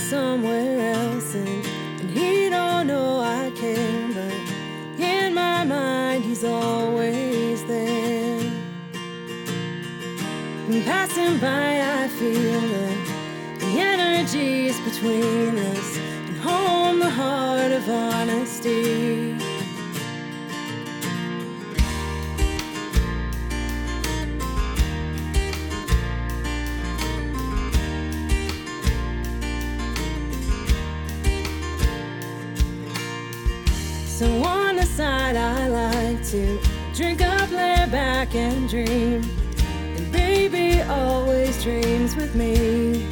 somewhere else, and he don't know I care, but in my mind he's always there. And passing by I feel the energies between us, and home the heart of honesty. So on the side I like to drink up, lay back and dream, and baby always dreams with me.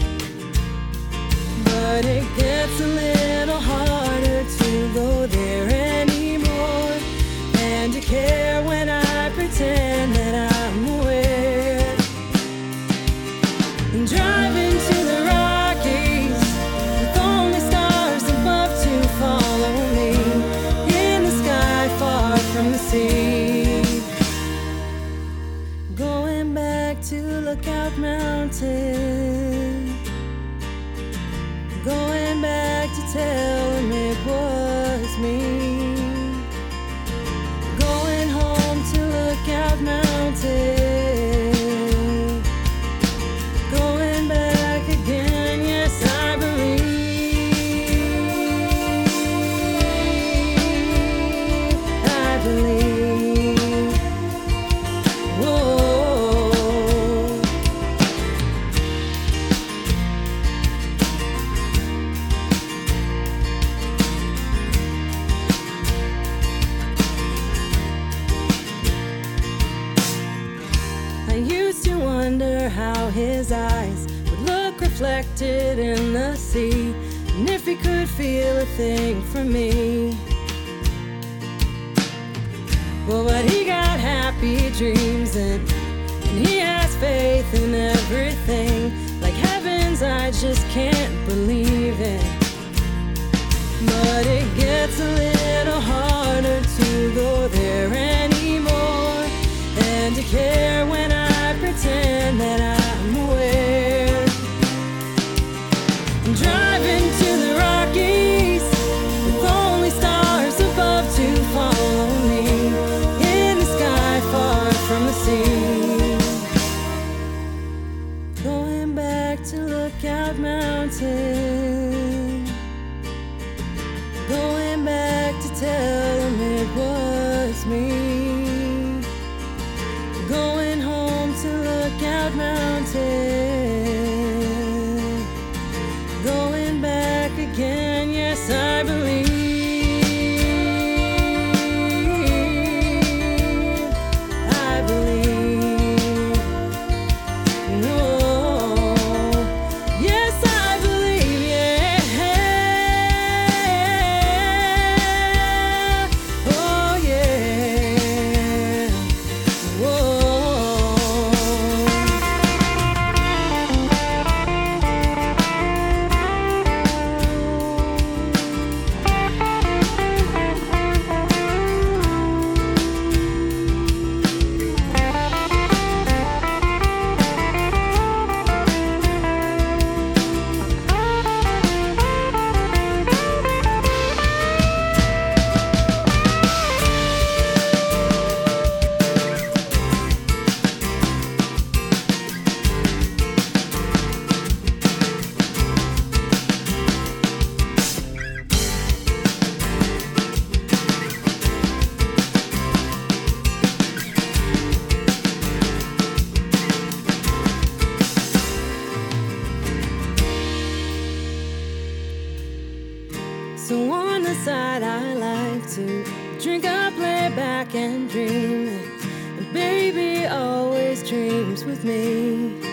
But it gets a little harder to go there anymore, and to care when I pretend that I'm aware. And driving to the Rockies with only stars above to follow me, from the sea. Going back to Lookout Mountain, going back to tell him it was me. Going home to Lookout Mountain, going back again, yes I believe. I used to wonder how his eyes would look reflected in the sea, and if he could feel a thing for me. Well, but he got happy dreams, and he has faith in everything. Like heavens, I just can't believe it. But it gets a little harder to go there anymore, and to care when I pretend that I'm aware. I'm driving to the Rockies with only stars above to follow me, in the sky far from the sea. Going back to Lookout Mountain, going back to tell them it was me. Going home to Lookout Mountain, going back again, yes I believe. I believe, no, yes I believe, yeah. Oh yeah, whoa. So on the side I like to drink up, lay back and dream, and baby always dreams with me.